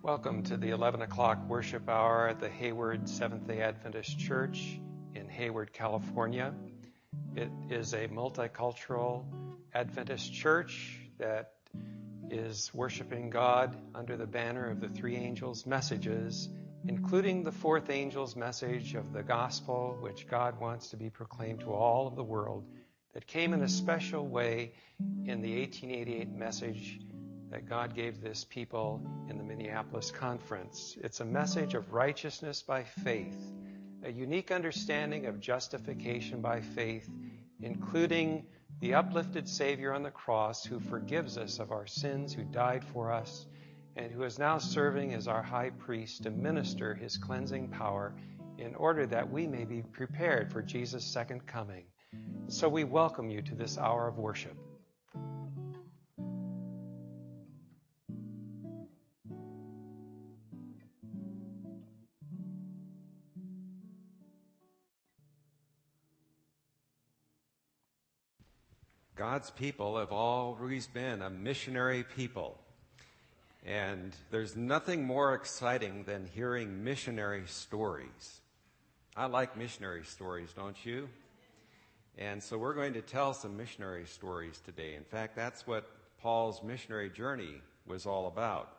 Welcome to the 11 o'clock worship hour at the Hayward Seventh-day Adventist Church in Hayward, California. It is a multicultural Adventist church that is worshiping God under the banner of the three angels' messages, including the fourth angel's message of the gospel, which God wants to be proclaimed to all of the world, that came in a special way in the 1888 message that God gave this people in the Minneapolis Conference. It's a message of righteousness by faith, a unique understanding of justification by faith, including the uplifted Savior on the cross who forgives us of our sins, who died for us, and who is now serving as our high priest to minister his cleansing power in order that we may be prepared for Jesus' second coming. So we welcome you to this hour of worship. God's people have always been a missionary people. And there's nothing more exciting than hearing missionary stories. I like missionary stories, don't you? And so we're going to tell some missionary stories today. In fact, that's what Paul's missionary journey was all about.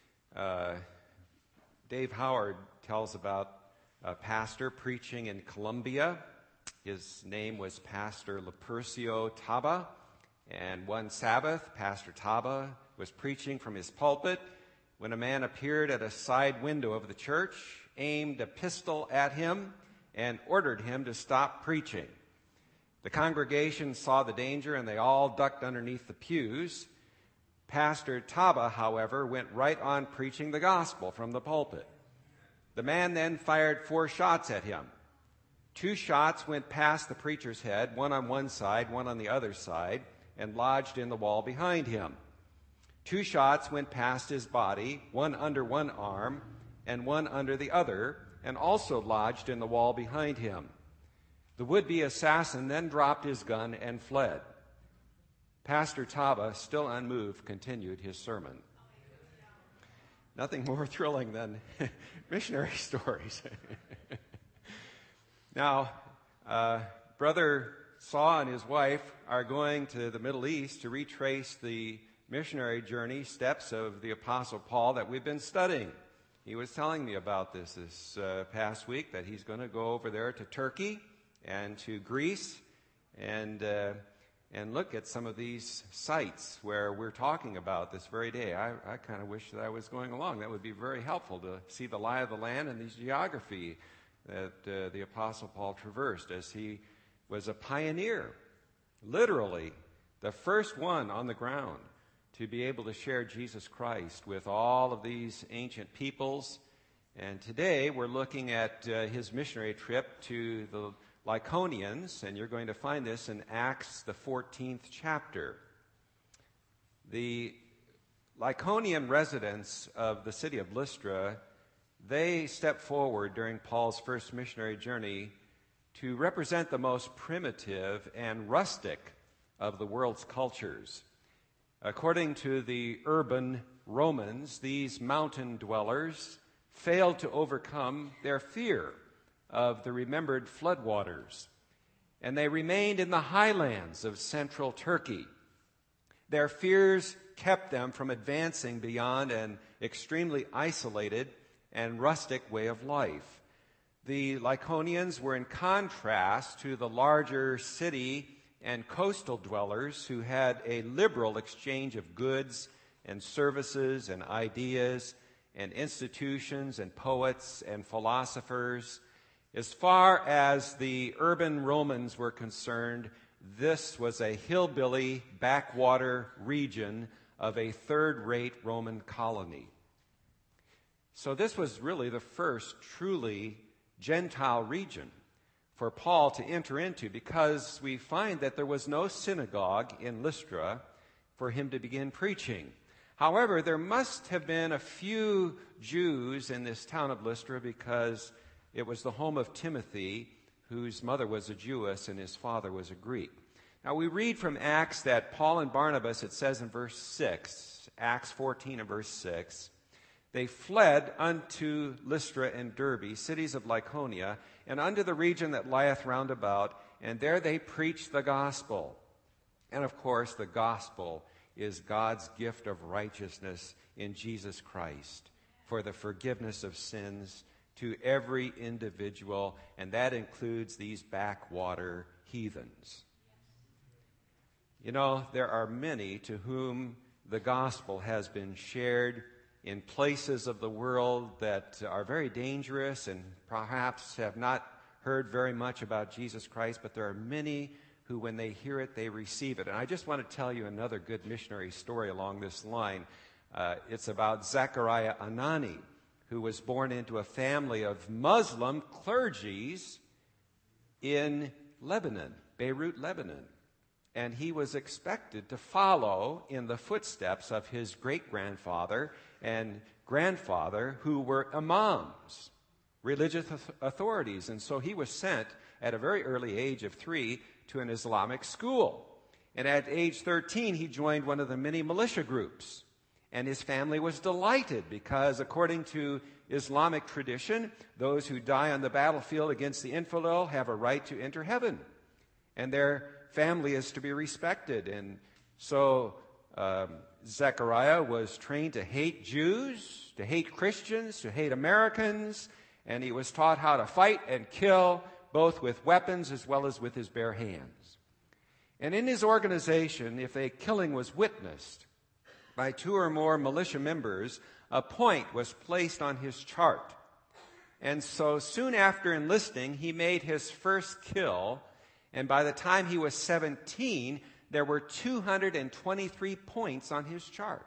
Dave Howard tells about a pastor preaching in Colombia. His name was Pastor Lupercio Taba, and one Sabbath, Pastor Taba was preaching from his pulpit when a man appeared at a side window of the church, aimed a pistol at him, and ordered him to stop preaching. The congregation saw the danger, and they all ducked underneath the pews. Pastor Taba, however, went right on preaching the gospel from the pulpit. The man then fired 4 shots at him. 2 shots went past the preacher's head, one on one side, one on the other side, and lodged in the wall behind him. 2 shots went past his body, one under one arm and one under the other, and also lodged in the wall behind him. The would-be assassin then dropped his gun and fled. Pastor Taba, still unmoved, continued his sermon. Nothing more thrilling than missionary stories. Now, Brother Saw and his wife are going to the Middle East to retrace the missionary journey steps of the Apostle Paul that we've been studying. He was telling me about this past week, that he's going to go over there to Turkey and to Greece and look at some of these sites where we're talking about this very day. I kind of wish that I was going along. That would be very helpful to see the lie of the land and the geography that the Apostle Paul traversed, as he was a pioneer, literally the first one on the ground to be able to share Jesus Christ with all of these ancient peoples. And today we're looking at his missionary trip to the Lycaonians, and you're going to find this in Acts, the 14th chapter. The Lycaonian residents of the city of Lystra, they stepped forward during Paul's first missionary journey to represent the most primitive and rustic of the world's cultures. According to the urban Romans, these mountain dwellers failed to overcome their fear of the remembered floodwaters, and they remained in the highlands of central Turkey. Their fears kept them from advancing beyond an extremely isolated and rustic way of life. The Lycaonians were in contrast to the larger city and coastal dwellers who had a liberal exchange of goods and services and ideas and institutions and poets and philosophers. As far as the urban Romans were concerned, this was a hillbilly backwater region of a third-rate Roman colony. So this was really the first truly Gentile region for Paul to enter into, because we find that there was no synagogue in Lystra for him to begin preaching. However, there must have been a few Jews in this town of Lystra, because it was the home of Timothy, whose mother was a Jewess and his father was a Greek. Now we read from Acts that Paul and Barnabas, it says in verse 6, Acts 14 and verse 6, they fled unto Lystra and Derbe, cities of Lycaonia, and unto the region that lieth round about, and there they preached the gospel. And of course, the gospel is God's gift of righteousness in Jesus Christ for the forgiveness of sins to every individual, and that includes these backwater heathens. You know, there are many to whom the gospel has been shared in places of the world that are very dangerous and perhaps have not heard very much about Jesus Christ, but there are many who, when they hear it, they receive it. And I just want to tell you another good missionary story along this line. It's about Zechariah Anani, who was born into a family of Muslim clergies in Lebanon, Beirut, Lebanon. And he was expected to follow in the footsteps of his great-grandfather and grandfather, who were imams, religious authorities. And so he was sent at a very early age of 3 to an Islamic school. And at age 13, he joined one of the many militia groups. And his family was delighted because, according to Islamic tradition, those who die on the battlefield against the infidel have a right to enter heaven. And their family is to be respected. And so Zechariah was trained to hate Jews, to hate Christians, to hate Americans, and he was taught how to fight and kill, both with weapons as well as with his bare hands. And in his organization, if a killing was witnessed by 2 or more militia members, a point was placed on his chart. And so soon after enlisting, he made his first kill, and by the time he was 17, there were 223 points on his chart.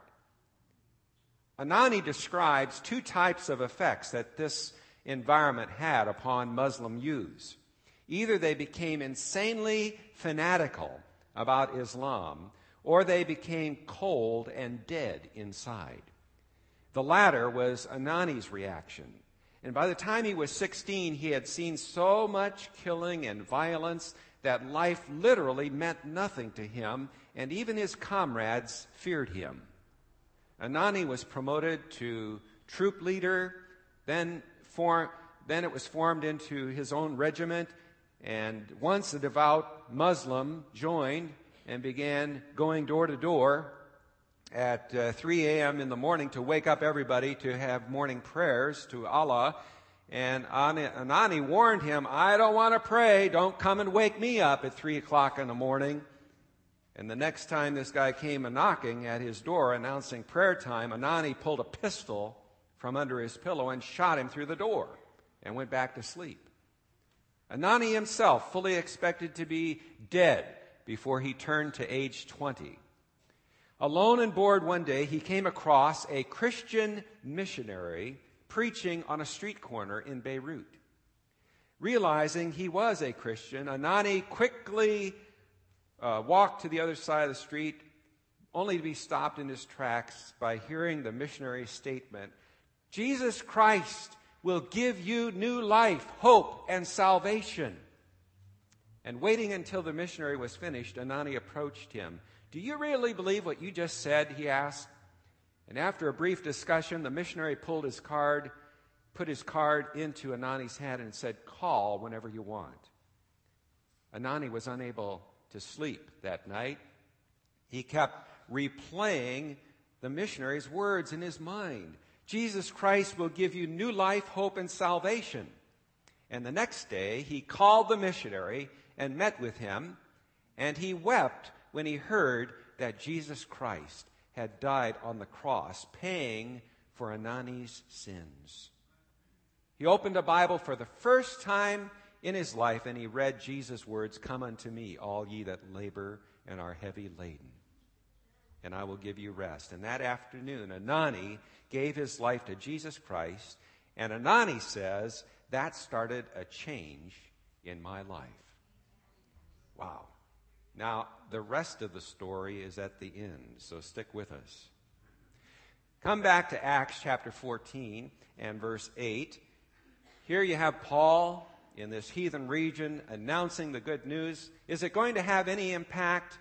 Anani describes 2 types of effects that this environment had upon Muslim youths. Either they became insanely fanatical about Islam, or they became cold and dead inside. The latter was Anani's reaction. And by the time he was 16, he had seen so much killing and violence that life literally meant nothing to him, and even his comrades feared him. Anani was promoted to troop leader, then it was formed into his own regiment, and once a devout Muslim joined and began going door to door at 3 a.m. in the morning to wake up everybody to have morning prayers to Allah. And Anani warned him, "I don't want to pray. Don't come and wake me up at 3 o'clock in the morning." And the next time this guy came knocking at his door announcing prayer time, Anani pulled a pistol from under his pillow and shot him through the door and went back to sleep. Anani himself fully expected to be dead before he turned to age 20. Alone and bored one day, he came across a Christian missionary preaching on a street corner in Beirut. Realizing he was a Christian, Anani quickly walked to the other side of the street, only to be stopped in his tracks by hearing the missionary's statement, "Jesus Christ will give you new life, hope, and salvation." And waiting until the missionary was finished, Anani approached him. "Do you really believe what you just said?" he asked. And after a brief discussion, the missionary put his card into Anani's hand and said, "Call whenever you want." Anani was unable to sleep that night. He kept replaying the missionary's words in his mind. "Jesus Christ will give you new life, hope, and salvation." And the next day, he called the missionary and met with him, and he wept when he heard that Jesus Christ had died on the cross, paying for Anani's sins. He opened a Bible for the first time in his life, and he read Jesus' words, "Come unto me, all ye that labor and are heavy laden, and I will give you rest." And that afternoon, Anani gave his life to Jesus Christ, and Anani says, "That started a change in my life." Wow. Now, the rest of the story is at the end, so stick with us. Come back to Acts chapter 14 and verse 8. Here you have Paul in this heathen region announcing the good news. Is it going to have any impact?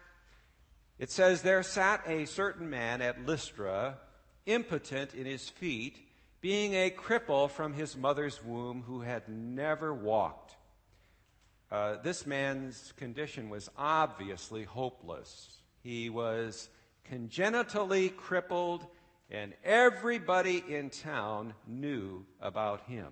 It says, "There sat a certain man at Lystra, impotent in his feet, being a cripple from his mother's womb who had never walked. This man's condition was obviously hopeless. He was congenitally crippled, and everybody in town knew about him.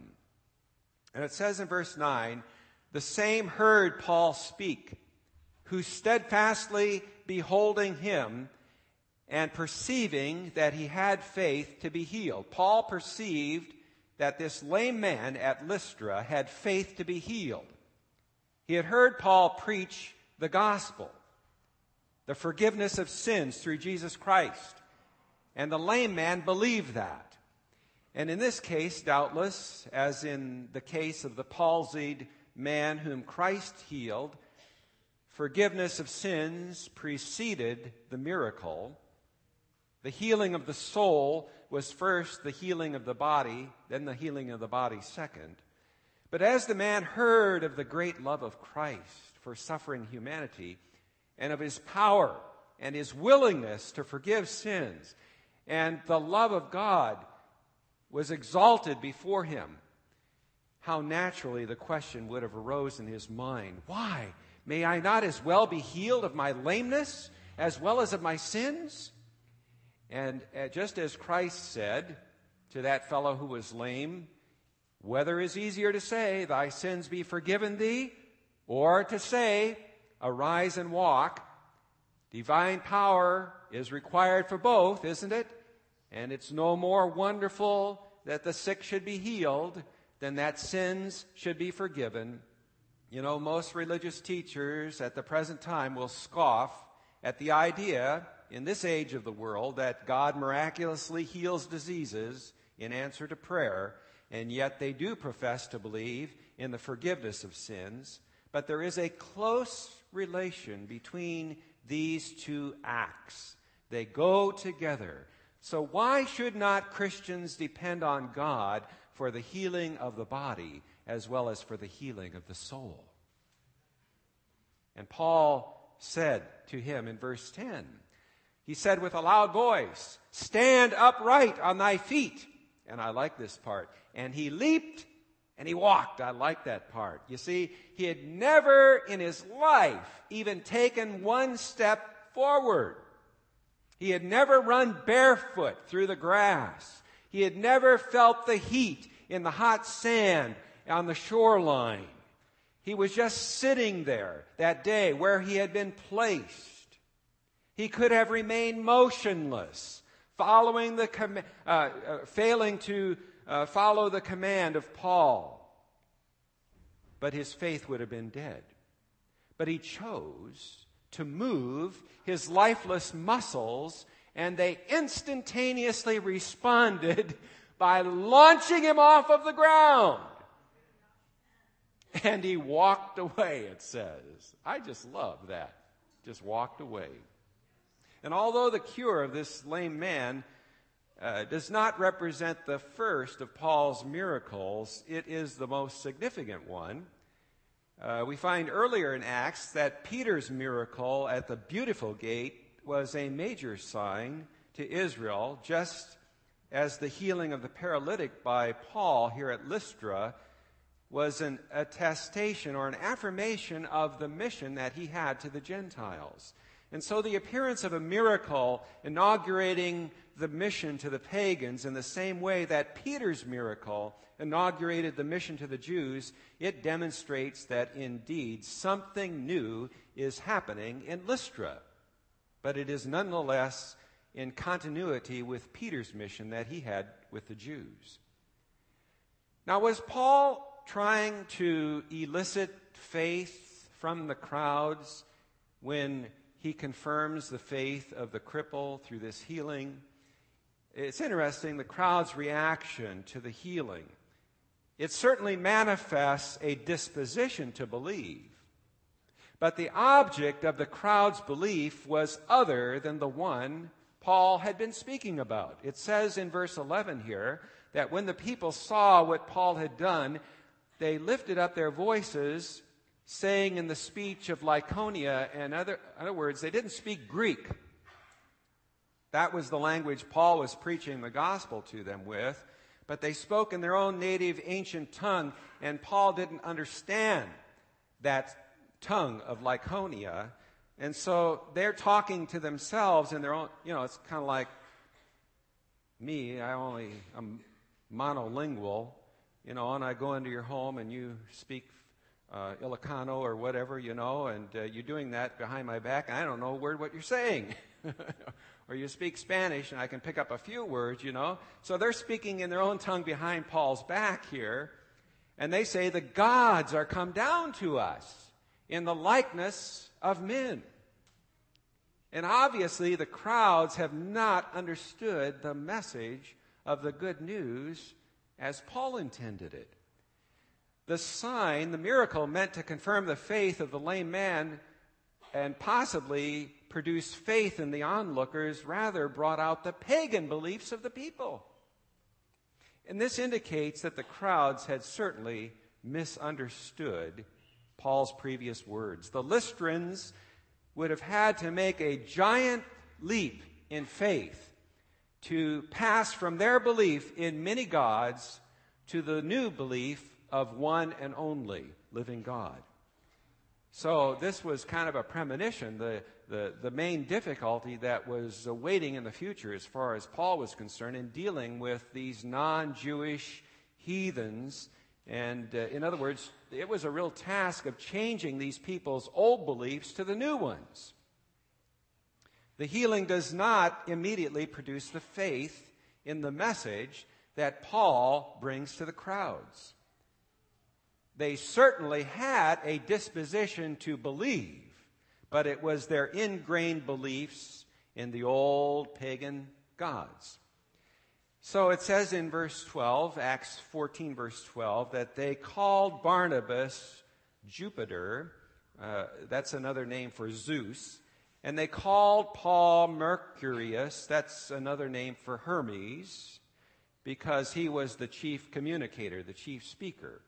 And it says in verse 9, the same heard Paul speak, who steadfastly beholding him and perceiving that he had faith to be healed. Paul perceived that this lame man at Lystra had faith to be healed. He had heard Paul preach the gospel, the forgiveness of sins through Jesus Christ, and the lame man believed that. And in this case, doubtless, as in the case of the palsied man whom Christ healed, forgiveness of sins preceded the miracle. The healing of the soul was first the healing of the body, then the healing of the body second. But as the man heard of the great love of Christ for suffering humanity, and of his power and his willingness to forgive sins, and the love of God was exalted before him, how naturally the question would have arose in his mind, why? May I not as well be healed of my lameness as well as of my sins? And just as Christ said to that fellow who was lame, whether is easier to say, thy sins be forgiven thee, or to say, arise and walk, divine power is required for both, isn't it? And it's no more wonderful that the sick should be healed than that sins should be forgiven. You know, most religious teachers at the present time will scoff at the idea in this age of the world that God miraculously heals diseases in answer to prayer, and yet they do profess to believe in the forgiveness of sins. But there is a close relation between these two acts. They go together. So why should not Christians depend on God for the healing of the body as well as for the healing of the soul? And Paul said to him in verse 10, he said with a loud voice, stand upright on thy feet. And I like this part. And he leaped and he walked. I like that part. You see, he had never in his life even taken one step forward. He had never run barefoot through the grass. He had never felt the heat in the hot sand on the shoreline. He was just sitting there that day where he had been placed. He could have remained motionless, failing to follow the command of Paul. But his faith would have been dead. But he chose to move his lifeless muscles, and they instantaneously responded by launching him off of the ground. And he walked away, it says. I just love that. Just walked away. And although the cure of this lame man does not represent the first of Paul's miracles, it is the most significant one. We find earlier in Acts that Peter's miracle at the Beautiful Gate was a major sign to Israel, just as the healing of the paralytic by Paul here at Lystra was an attestation or an affirmation of the mission that he had to the Gentiles. And so the appearance of a miracle inaugurating the mission to the pagans in the same way that Peter's miracle inaugurated the mission to the Jews, it demonstrates that indeed something new is happening in Lystra. But it is nonetheless in continuity with Peter's mission that he had with the Jews. Now, was Paul trying to elicit faith from the crowds when he confirms the faith of the cripple through this healing? It's interesting, the crowd's reaction to the healing. It certainly manifests a disposition to believe. But the object of the crowd's belief was other than the one Paul had been speaking about. It says in verse 11 here that when the people saw what Paul had done, they lifted up their voices, saying in the speech of Lycaonia, and in other words, they didn't speak Greek. That was the language Paul was preaching the gospel to them with. but they spoke in their own native ancient tongue, and Paul didn't understand that tongue of Lycaonia. And so they're talking to themselves in their own, it's kind of like me. I'm monolingual, and I go into your home and you speak Ilocano or whatever, and you're doing that behind my back, and I don't know a word what you're saying. Or you speak Spanish, and I can pick up a few words, So they're speaking in their own tongue behind Paul's back here, and they say, the gods are come down to us in the likeness of men. And obviously, the crowds have not understood the message of the good news as Paul intended it. The sign, the miracle, meant to confirm the faith of the lame man and possibly produce faith in the onlookers, rather brought out the pagan beliefs of the people. And this indicates that the crowds had certainly misunderstood Paul's previous words. The Lystrans would have had to make a giant leap in faith to pass from their belief in many gods to the new belief of one and only living God. So this was kind of a premonition, the main difficulty that was awaiting in the future as far as Paul was concerned in dealing with these non-Jewish heathens. And in other words, it was a real task of changing these people's old beliefs to the new ones. The healing does not immediately produce the faith in the message that Paul brings to the crowds. They certainly had a disposition to believe, but it was their ingrained beliefs in the old pagan gods. So it says in verse 12, Acts 14, verse 12, that they called Barnabas Jupiter. That's another name for Zeus. And they called Paul Mercurius. That's another name for Hermes, because he was the chief communicator, the chief speaker.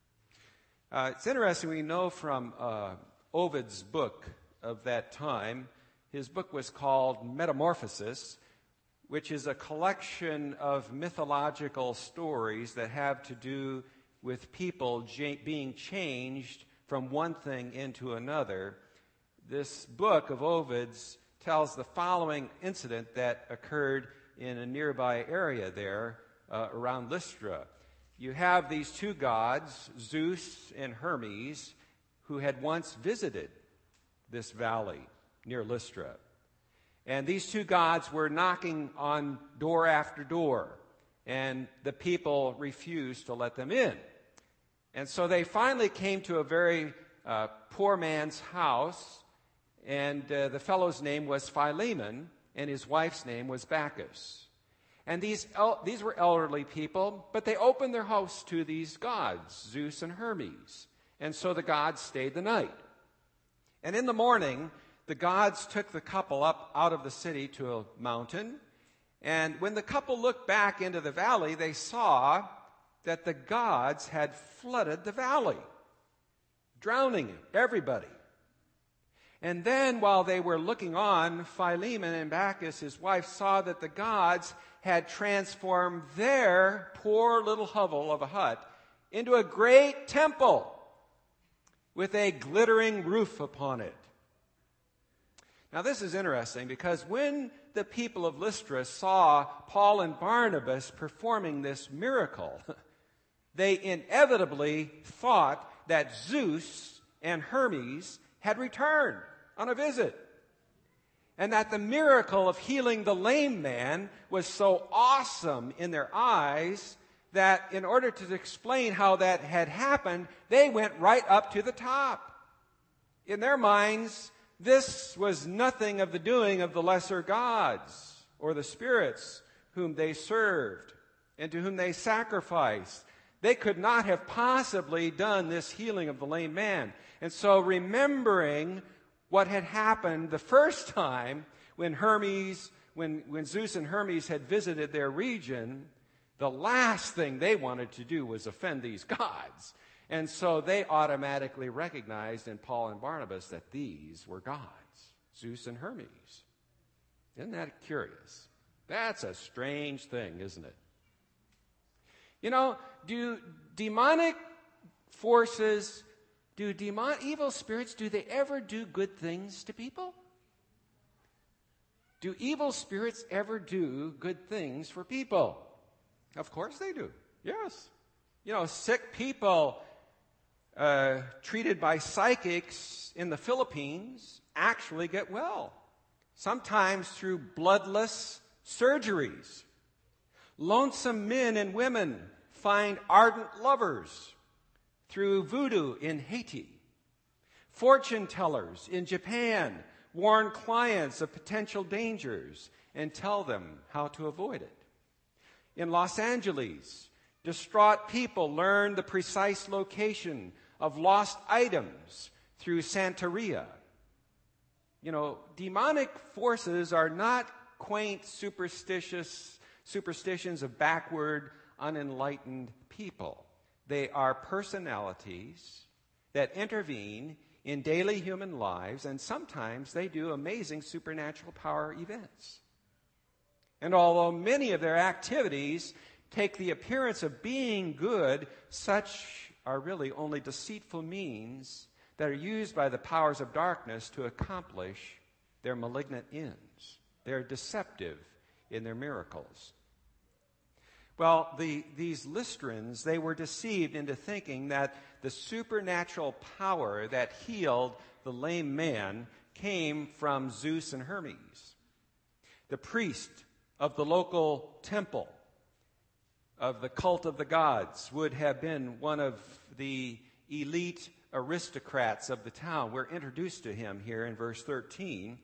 It's interesting, we know from Ovid's book of that time, his book was called Metamorphosis, which is a collection of mythological stories that have to do with people being changed from one thing into another. This book of Ovid's tells the following incident that occurred in a nearby area there around Lystra. You have these two gods, Zeus and Hermes, who had once visited this valley near Lystra. And these two gods were knocking on door after door, and the people refused to let them in. And so they finally came to a very poor man's house, and the fellow's name was Philemon, and his wife's name was Bacchus. And these were elderly people, but they opened their house to these gods, Zeus and Hermes. And so the gods stayed the night. And in the morning, the gods took the couple up out of the city to a mountain. And when the couple looked back into the valley, they saw that the gods had flooded the valley, drowning everybody. And then while they were looking on, Philemon and Bacchus, his wife, saw that the gods had transformed their poor little hovel of a hut into a great temple with a glittering roof upon it. Now this is interesting because when the people of Lystra saw Paul and Barnabas performing this miracle, they inevitably thought that Zeus and Hermes had returned on a visit, and that the miracle of healing the lame man was so awesome in their eyes that in order to explain how that had happened, they went right up to the top. In their minds, this was nothing of the doing of the lesser gods or the spirits whom they served and to whom they sacrificed. They could not have possibly done this healing of the lame man. And so remembering what had happened the first time when Zeus and Hermes had visited their region, the last thing they wanted to do was offend these gods. And so they automatically recognized in Paul and Barnabas that these were gods, Zeus and Hermes. Isn't that curious? That's a strange thing, isn't it? Do demonic forces, evil spirits, do they ever do good things to people? Do evil spirits ever do good things for people? Of course they do. Yes. Sick people treated by psychics in the Philippines actually get well, sometimes through bloodless surgeries. Lonesome men and women find ardent lovers through voodoo in Haiti. Fortune tellers in Japan warn clients of potential dangers and tell them how to avoid it. In Los Angeles, distraught people learn the precise location of lost items through Santeria. Demonic forces are not quaint, superstitions of backward, unenlightened people. They are personalities that intervene in daily human lives, and sometimes they do amazing supernatural power events. And although many of their activities take the appearance of being good, such are really only deceitful means that are used by the powers of darkness to accomplish their malignant ends. They're deceptive in their miracles. Well, these Lystrans, they were deceived into thinking that the supernatural power that healed the lame man came from Zeus and Hermes. The priest of the local temple of the cult of the gods would have been one of the elite aristocrats of the town. We're introduced to him here in verse 13.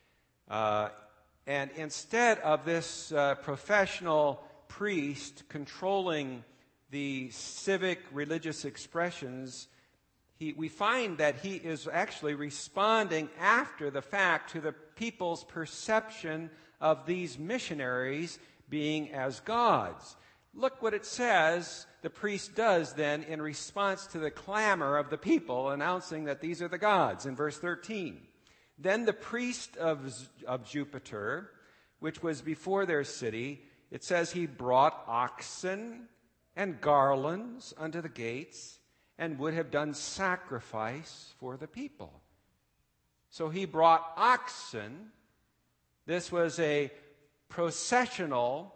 And instead of this professional priest controlling the civic religious expressions, we find that he is actually responding after the fact to the people's perception of these missionaries being as gods. Look what it says the priest does then in response to the clamor of the people announcing that these are the gods in verse 13. Then the priest of Jupiter, which was before their city, it says he brought oxen and garlands unto the gates and would have done sacrifice for the people. So he brought oxen. This was a processional,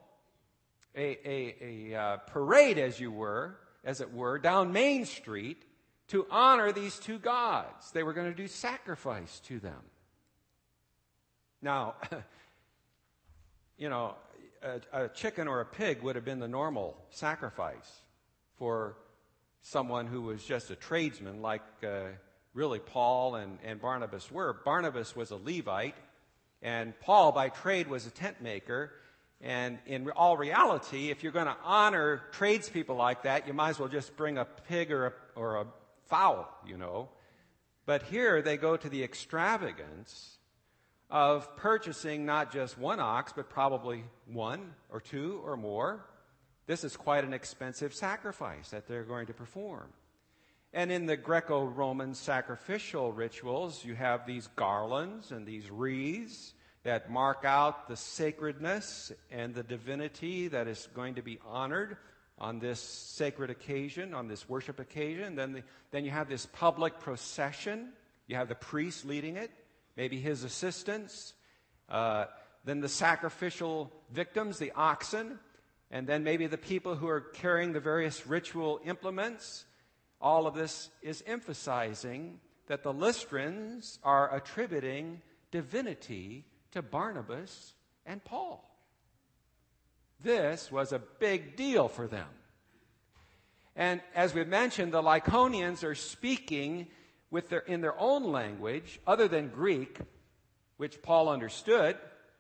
a parade, as it were, down Main Street to honor these two gods. They were going to do sacrifice to them. Now, a chicken or a pig would have been the normal sacrifice for someone who was just a tradesman, like really Paul and Barnabas were. Barnabas was a Levite, and Paul by trade was a tent maker. And in all reality, if you're going to honor tradespeople like that, you might as well just bring a pig or a fowl, But here they go to the extravagance of purchasing not just one ox, but probably one or two or more. This is quite an expensive sacrifice that they're going to perform. And in the Greco-Roman sacrificial rituals, you have these garlands and these wreaths that mark out the sacredness and the divinity that is going to be honored on this sacred occasion, on this worship occasion. Then you have this public procession. You have the priest leading it, maybe his assistants, then the sacrificial victims, the oxen, and then maybe the people who are carrying the various ritual implements. All of this is emphasizing that the Lystrans are attributing divinity to Barnabas and Paul. This was a big deal for them. And as we mentioned, the Lycaonians are speaking in their own language, other than Greek, which Paul understood.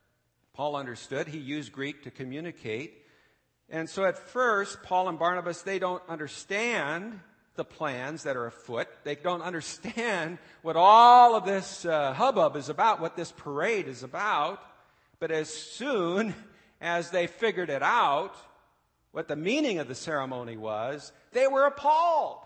He used Greek to communicate. And so at first, Paul and Barnabas, they don't understand the plans that are afoot. They don't understand what all of this hubbub is about, what this parade is about. But as soon as they figured it out, what the meaning of the ceremony was, they were appalled.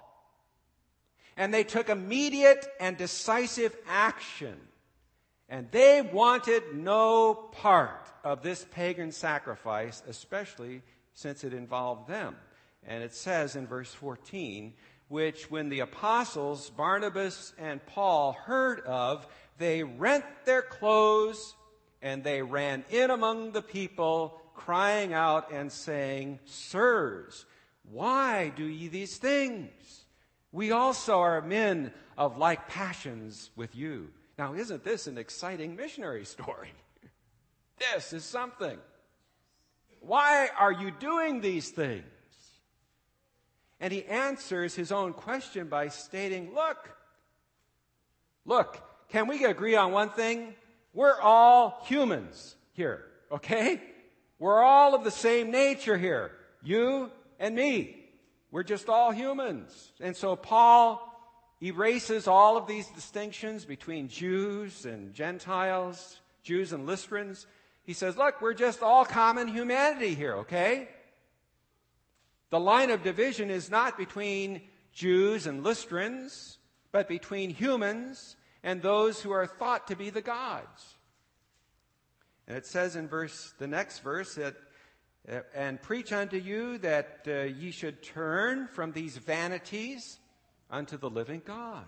And they took immediate and decisive action. And they wanted no part of this pagan sacrifice, especially since it involved them. And it says in verse 14, which when the apostles Barnabas and Paul heard of, they rent their clothes and they ran in among the people, crying out and saying, Sirs, why do ye these things? We also are men of like passions with you. Now, isn't this an exciting missionary story? This is something. Why are you doing these things? And he answers his own question by stating, look, can we agree on one thing? We're all humans here, okay? We're all of the same nature here. You and me. We're just all humans. And so Paul erases all of these distinctions between Jews and Gentiles, Jews and Lystrans. He says, look, we're just all common humanity here, okay? The line of division is not between Jews and Lystrans, but between humans and those who are thought to be the gods. And it says in the next verse that, and preach unto you that ye should turn from these vanities unto the living God.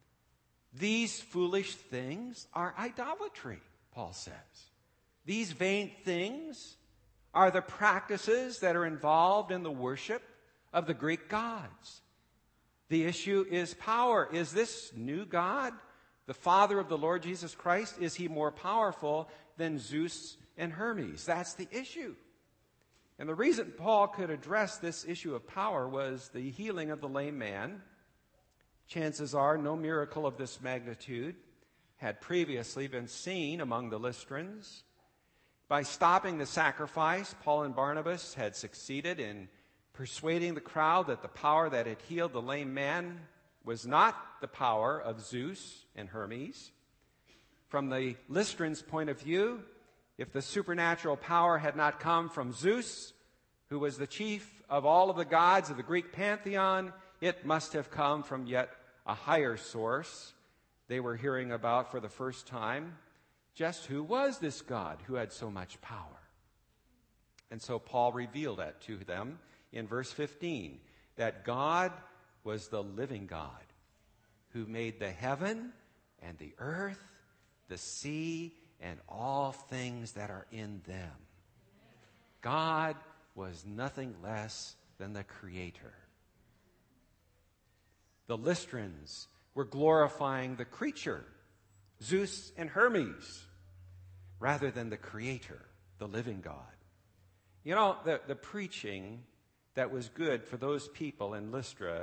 These foolish things are idolatry, Paul says. These vain things are the practices that are involved in the worship of the Greek gods. The issue is power. Is this new God, the Father of the Lord Jesus Christ, is he more powerful than Zeus and Hermes? That's the issue. And the reason Paul could address this issue of power was the healing of the lame man. Chances are no miracle of this magnitude had previously been seen among the Lystrans. By stopping the sacrifice, Paul and Barnabas had succeeded in persuading the crowd that the power that had healed the lame man was not the power of Zeus and Hermes. From the Lystrans' point of view, if the supernatural power had not come from Zeus, who was the chief of all of the gods of the Greek pantheon, it must have come from yet a higher source they were hearing about for the first time. Just who was this God who had so much power? And so Paul revealed that to them in verse 15, that God was the living God who made the heaven and the earth, the sea, and all things that are in them. God was nothing less than the Creator. The Lystrans were glorifying the creature, Zeus and Hermes, rather than the Creator, the living God. You know, the preaching that was good for those people in Lystra,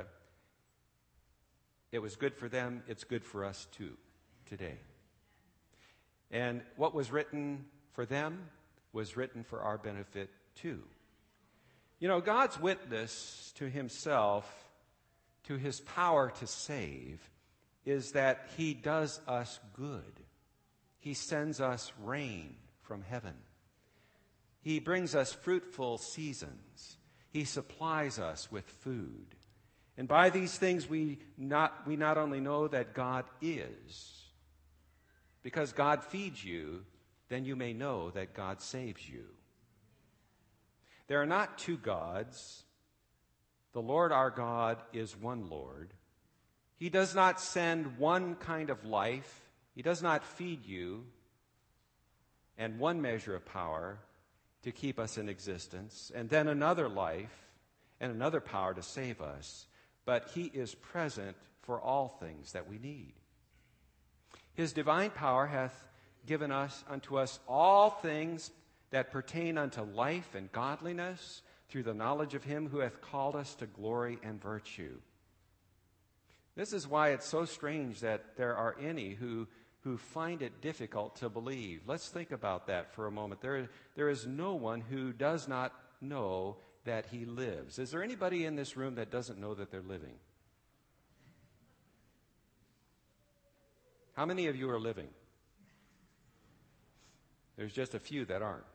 it was good for them, it's good for us too, today. And what was written for them was written for our benefit too. You know, God's witness to himself, to his power to save, is that he does us good. He sends us rain from heaven. He brings us fruitful seasons. He supplies us with food. And by these things we not only know that God is, because God feeds you, then you may know that God saves you. There are not two gods. The Lord our God is one Lord. He does not send one kind of life. He does not feed you and one measure of power to keep us in existence, and then another life and another power to save us. But he is present for all things that we need. His divine power hath given us unto us all things that pertain unto life and godliness through the knowledge of him who hath called us to glory and virtue. This is why it's so strange that there are any who find it difficult to believe. Let's think about that for a moment. There is no one who does not know that he lives. Is there anybody in this room that doesn't know that they're living? How many of you are living? There's just a few that aren't.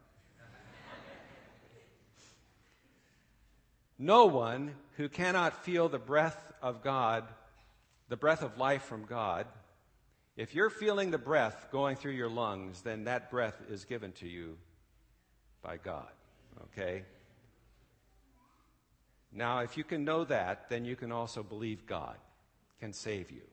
No one who cannot feel the breath of God, the breath of life from God, if you're feeling the breath going through your lungs, then that breath is given to you by God, okay? Now, if you can know that, then you can also believe God can save you.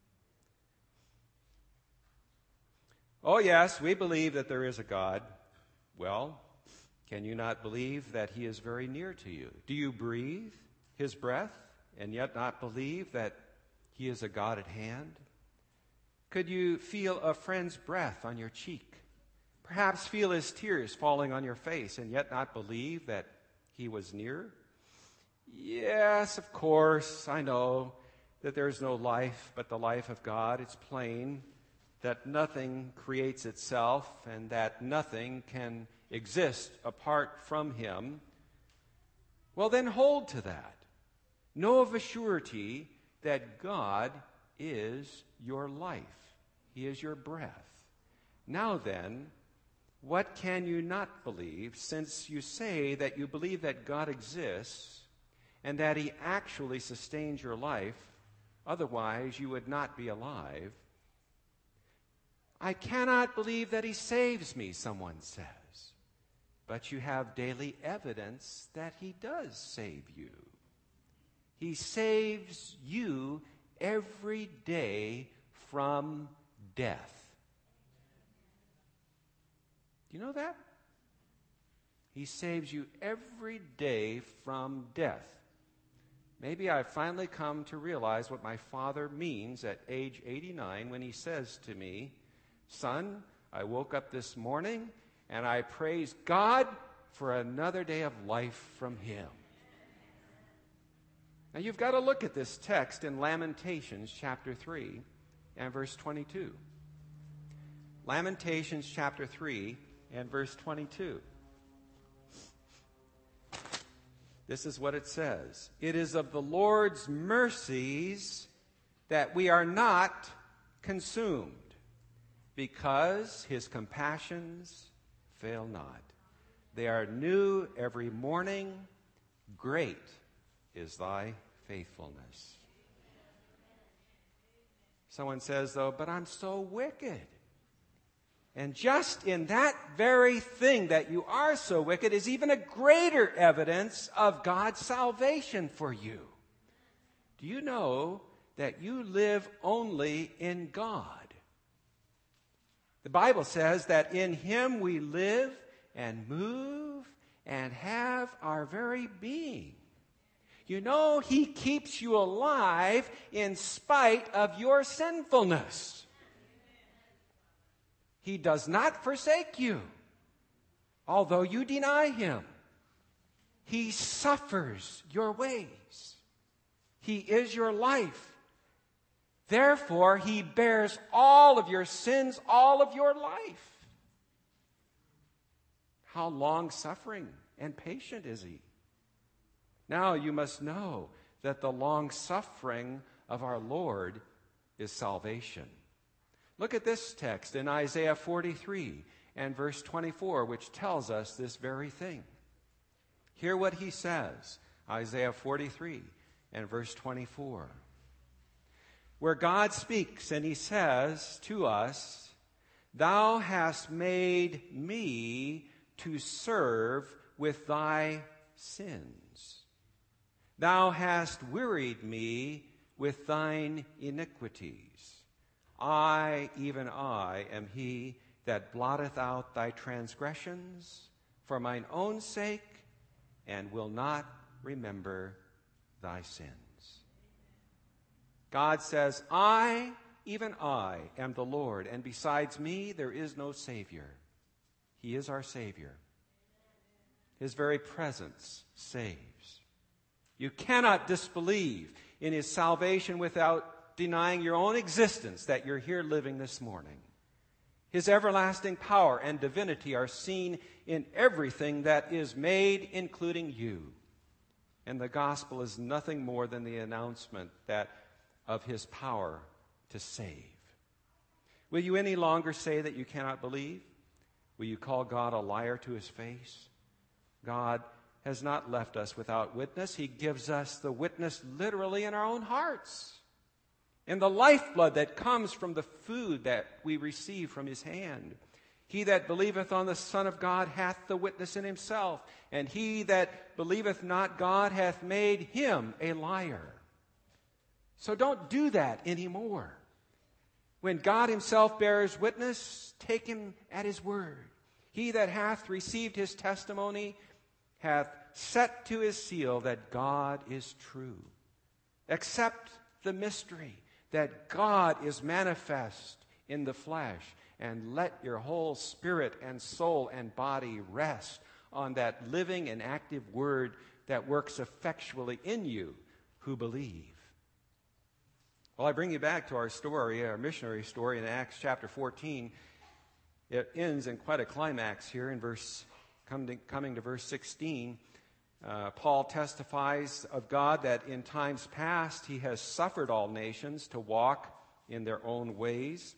Oh, yes, we believe that there is a God. Well, can you not believe that he is very near to you? Do you breathe his breath and yet not believe that he is a God at hand? Could you feel a friend's breath on your cheek? Perhaps feel his tears falling on your face and yet not believe that he was near? Yes, of course, I know that there is no life but the life of God. It's plain that nothing creates itself and that nothing can exist apart from him. Well, then hold to that. Know of a surety that God is your life. He is your breath. Now then, what can you not believe, since you say that you believe that God exists and that he actually sustains your life? Otherwise, you would not be alive. I cannot believe that he saves me, someone says. But you have daily evidence that he does save you. He saves you every day from death. Do you know that? He saves you every day from death. Maybe I've finally come to realize what my father means at age 89 when he says to me, "Son, I woke up this morning and I praise God for another day of life from him." Now you've got to look at this text in Lamentations chapter 3 and verse 22. Lamentations chapter 3 and verse 22. This is what it says. "It is of the Lord's mercies that we are not consumed, because his compassions fail not. They are new every morning. Great is thy faithfulness." Someone says, though, "But I'm so wicked." And just in that very thing that you are so wicked is even a greater evidence of God's salvation for you. Do you know that you live only in God? The Bible says that in him we live and move and have our very being. You know, he keeps you alive in spite of your sinfulness. He does not forsake you, although you deny him. He suffers your ways. He is your life. Therefore, he bears all of your sins, all of your life. How long-suffering and patient is he? Now you must know that the long-suffering of our Lord is salvation. Look at this text in Isaiah 43 and verse 24, which tells us this very thing. Hear what he says, Isaiah 43 and verse 24. Where God speaks and he says to us, "Thou hast made me to serve with thy sins. Thou hast wearied me with thine iniquities. I, even I, am he that blotteth out thy transgressions for mine own sake, and will not remember thy sins." God says, "I, even I, am the Lord, and besides me there is no Savior." He is our Savior. His very presence saves. You cannot disbelieve in his salvation without denying your own existence, that you're here living this morning. His everlasting power and divinity are seen in everything that is made, including you. And the gospel is nothing more than the announcement that of his power to save. Will you any longer say that you cannot believe? Will you call God a liar to his face? God has not left us without witness. He gives us the witness literally in our own hearts, in the lifeblood that comes from the food that we receive from his hand. He that believeth on the Son of God hath the witness in himself, and he that believeth not God hath made him a liar. So don't do that anymore. When God himself bears witness, take him at his word. He that hath received his testimony hath set to his seal that God is true. Accept the mystery that God is manifest in the flesh, and let your whole spirit and soul and body rest on that living and active word that works effectually in you who believe. Well, I bring you back to our story, our missionary story in Acts chapter 14. It ends in quite a climax here in coming to verse 16. Paul testifies of God that in times past he has suffered all nations to walk in their own ways.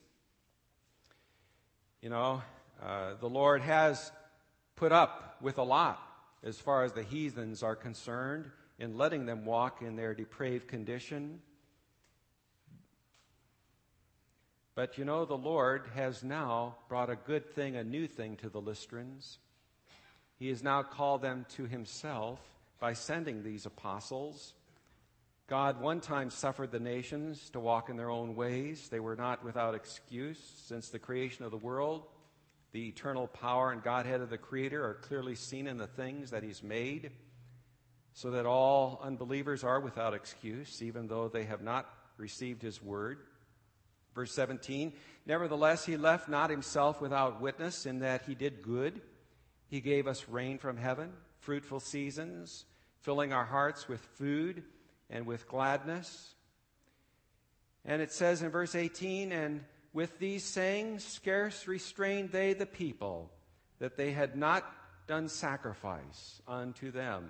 The Lord has put up with a lot as far as the heathens are concerned in letting them walk in their depraved condition. But the Lord has now brought a good thing, a new thing to the Lystrans. He has now called them to himself by sending these apostles. God one time suffered the nations to walk in their own ways. They were not without excuse. Since the creation of the world, the eternal power and Godhead of the Creator are clearly seen in the things that he's made, so that all unbelievers are without excuse, even though they have not received his word. Verse 17, nevertheless, he left not himself without witness in that he did good. He gave us rain from heaven, fruitful seasons, filling our hearts with food and with gladness. And it says in verse 18, and with these sayings scarce restrained they the people, that they had not done sacrifice unto them.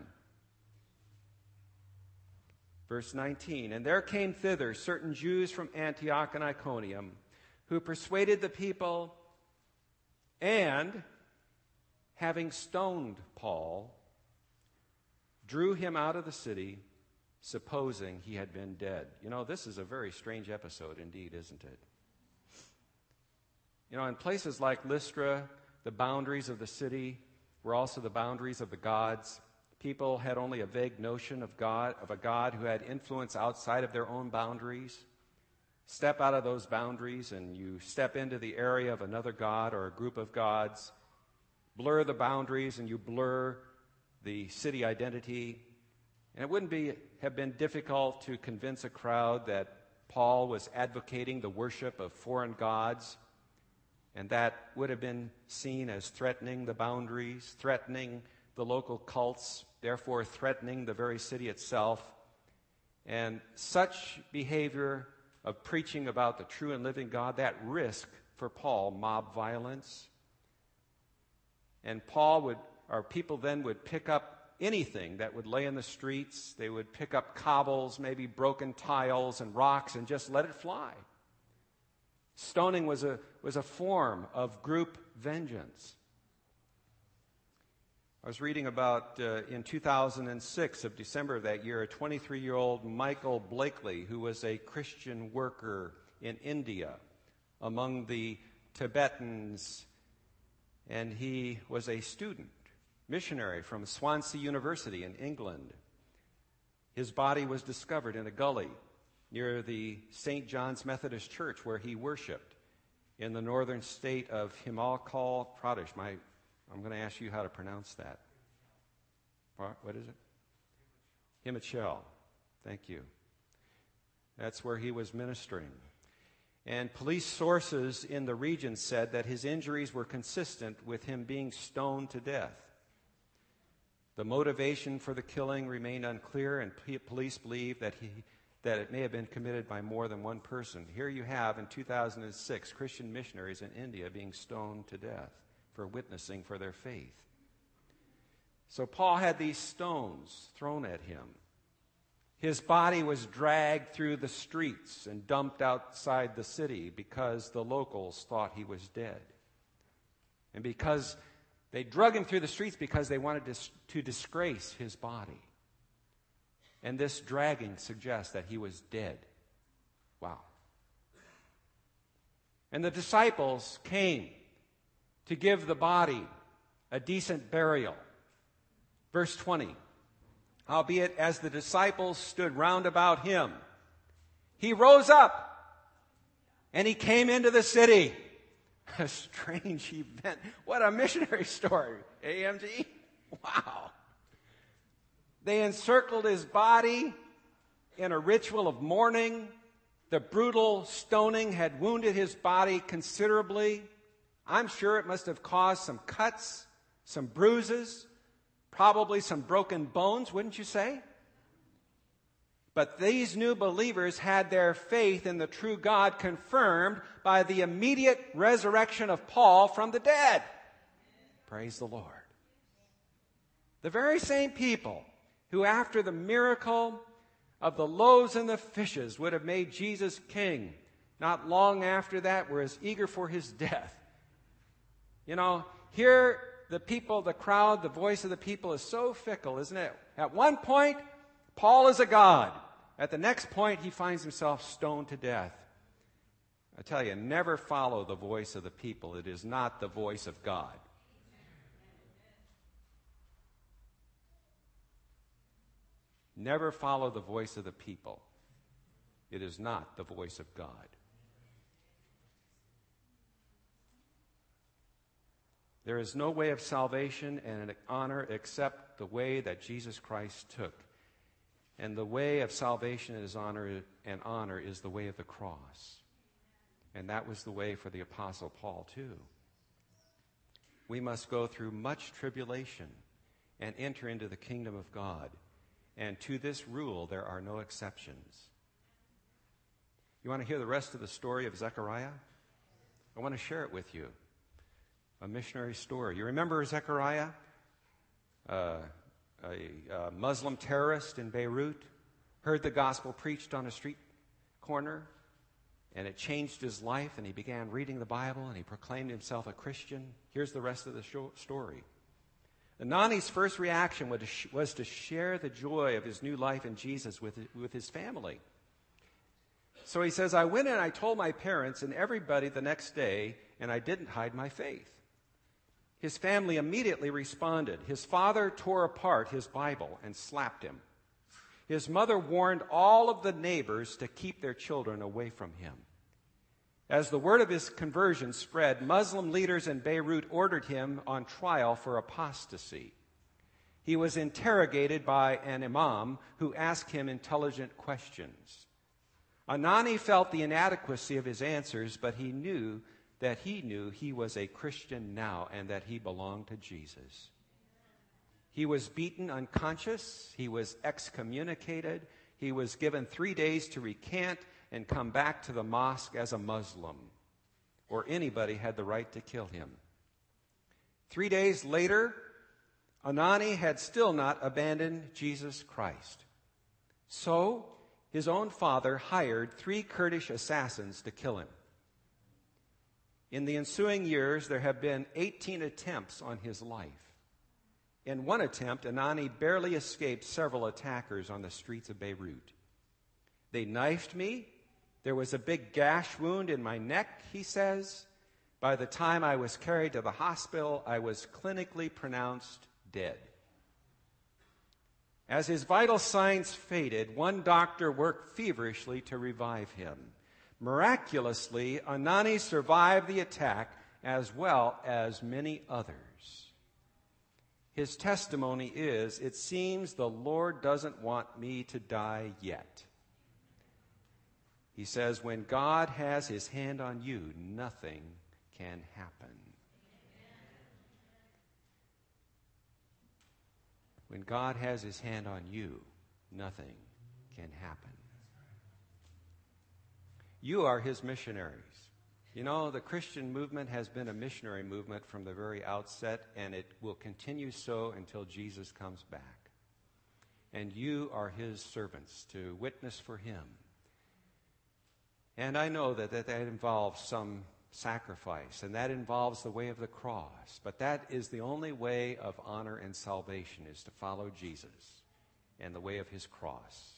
Verse 19, and there came thither certain Jews from Antioch and Iconium, who persuaded the people, and, having stoned Paul, drew him out of the city, supposing he had been dead. This is a very strange episode indeed, isn't it? In places like Lystra, the boundaries of the city were also the boundaries of the gods. People had only a vague notion of a God who had influence outside of their own boundaries. Step out of those boundaries and you step into the area of another god or a group of gods. Blur the boundaries and you blur the city identity. And it wouldn't have been difficult to convince a crowd that Paul was advocating the worship of foreign gods, and that would have been seen as threatening the boundaries, threatening the local cults, therefore threatening the very city itself. And such behavior of preaching about the true and living God, that risk for Paul mob violence. And people then would pick up anything that would lay in the streets. They would pick up cobbles, maybe broken tiles and rocks, and just let it fly. Stoning was a form of group vengeance. I was reading about, in 2006, of December of that year, a 23-year-old Michael Blakely, who was a Christian worker in India among the Tibetans, and he was a student, missionary from Swansea University in England. His body was discovered in a gully near the St. John's Methodist Church where he worshiped in the northern state of Himachal Pradesh. I'm going to ask you how to pronounce that. What is it? Himachal. Thank you. That's where he was ministering. And police sources in the region said that his injuries were consistent with him being stoned to death. The motivation for the killing remained unclear, and police believe that it may have been committed by more than one person. Here you have, in 2006, Christian missionaries in India being stoned to death for witnessing for their faith. So Paul had these stones thrown at him. His body was dragged through the streets and dumped outside the city because the locals thought he was dead. And because they drug him through the streets because they wanted to disgrace his body. And this dragging suggests that he was dead. Wow. And the disciples came to give the body a decent burial. Verse 20, howbeit as the disciples stood round about him, he rose up and he came into the city. A strange event. What a missionary story, AMG. Wow. They encircled his body in a ritual of mourning. The brutal stoning had wounded his body considerably. I'm sure it must have caused some cuts, some bruises, probably some broken bones, wouldn't you say? But these new believers had their faith in the true God confirmed by the immediate resurrection of Paul from the dead. Praise the Lord. The very same people who after the miracle of the loaves and the fishes would have made Jesus king, not long after that were as eager for his death. You know, here the people, the crowd, the voice of the people is so fickle, isn't it? At one point, Paul is a god. At the next point, he finds himself stoned to death. I tell you, never follow the voice of the people. It is not the voice of God. Never follow the voice of the people. It is not the voice of God. There is no way of salvation and honor except the way that Jesus Christ took. And the way of salvation and honor is the way of the cross. And that was the way for the Apostle Paul too. We must go through much tribulation and enter into the kingdom of God. And to this rule, there are no exceptions. You want to hear the rest of the story of Zechariah? I want to share it with you. A missionary story. You remember Zechariah? A Muslim terrorist in Beirut heard the gospel preached on a street corner, and it changed his life, and he began reading the Bible, and he proclaimed himself a Christian. Here's the rest of the story. Anani's first reaction was to share the joy of his new life in Jesus with his family. So he says, I went and I told my parents and everybody the next day, and I didn't hide my faith. His family immediately responded. His father tore apart his Bible and slapped him. His mother warned all of the neighbors to keep their children away from him. As the word of his conversion spread, Muslim leaders in Beirut ordered him on trial for apostasy. He was interrogated by an imam who asked him intelligent questions. Anani felt the inadequacy of his answers, but he knew he was a Christian now and that he belonged to Jesus. He was beaten unconscious. He was excommunicated. He was given 3 days to recant and come back to the mosque as a Muslim, or anybody had the right to kill him. 3 days later, Anani had still not abandoned Jesus Christ. So, his own father hired 3 Kurdish assassins to kill him. In the ensuing years, there have been 18 attempts on his life. In one attempt, Anani barely escaped several attackers on the streets of Beirut. They knifed me. There was a big gash wound in my neck, he says. By the time I was carried to the hospital, I was clinically pronounced dead. As his vital signs faded, one doctor worked feverishly to revive him. Miraculously, Anani survived the attack as well as many others. His testimony is, it seems the Lord doesn't want me to die yet. He says, when God has his hand on you, nothing can happen. When God has his hand on you, nothing can happen. You are his missionaries. You know, the Christian movement has been a missionary movement from the very outset, and it will continue so until Jesus comes back. And you are his servants to witness for him. And I know that involves some sacrifice, and that involves the way of the cross. But that is the only way of honor and salvation, is to follow Jesus and the way of his cross.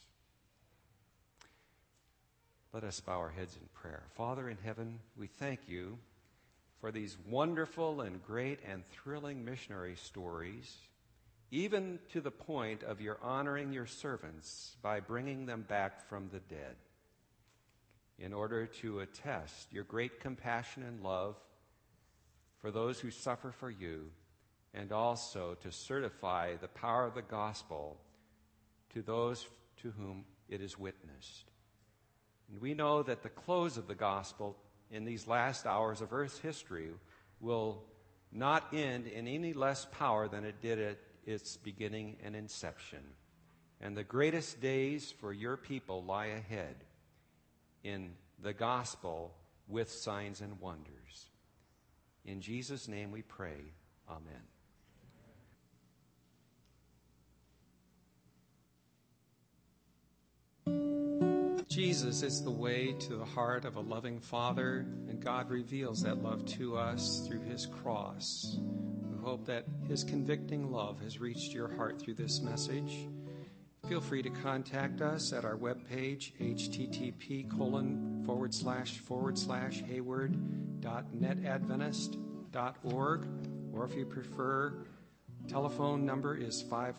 Let us bow our heads in prayer. Father in heaven, we thank you for these wonderful and great and thrilling missionary stories, even to the point of your honoring your servants by bringing them back from the dead, in order to attest your great compassion and love for those who suffer for you, and also to certify the power of the gospel to those to whom it is witnessed. And we know that the close of the gospel in these last hours of Earth's history will not end in any less power than it did at its beginning and inception. And the greatest days for your people lie ahead in the gospel with signs and wonders. In Jesus' name we pray. Amen. Jesus is the way to the heart of a loving Father, and God reveals that love to us through his cross. We hope that his convicting love has reached your heart through this message. Feel free to contact us at our webpage, http://hayward.netadventist.org, or if you prefer, telephone number is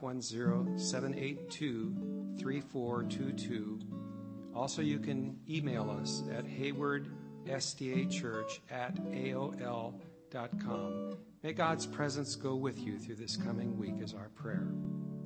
510-782-3422. Also, you can email us at haywardstachurch@aol.com. May God's presence go with you through this coming week is our prayer.